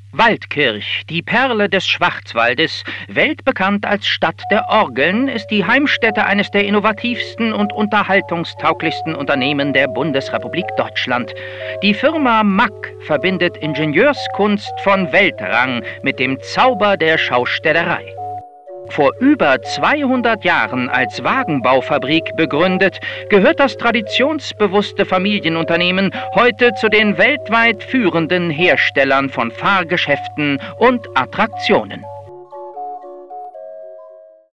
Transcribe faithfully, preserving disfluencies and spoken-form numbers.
Waldkirch, die Perle des Schwarzwaldes, weltbekannt als Stadt der Orgeln, ist die Heimstätte eines der innovativsten und unterhaltungstauglichsten Unternehmen der Bundesrepublik Deutschland. Die Firma Mack verbindet Ingenieurskunst von Weltrang mit dem Zauber der Schaustellerei. Vor über zweihundert Jahren als Wagenbaufabrik begründet, gehört das traditionsbewusste Familienunternehmen heute zu den weltweit führenden Herstellern von Fahrgeschäften und Attraktionen.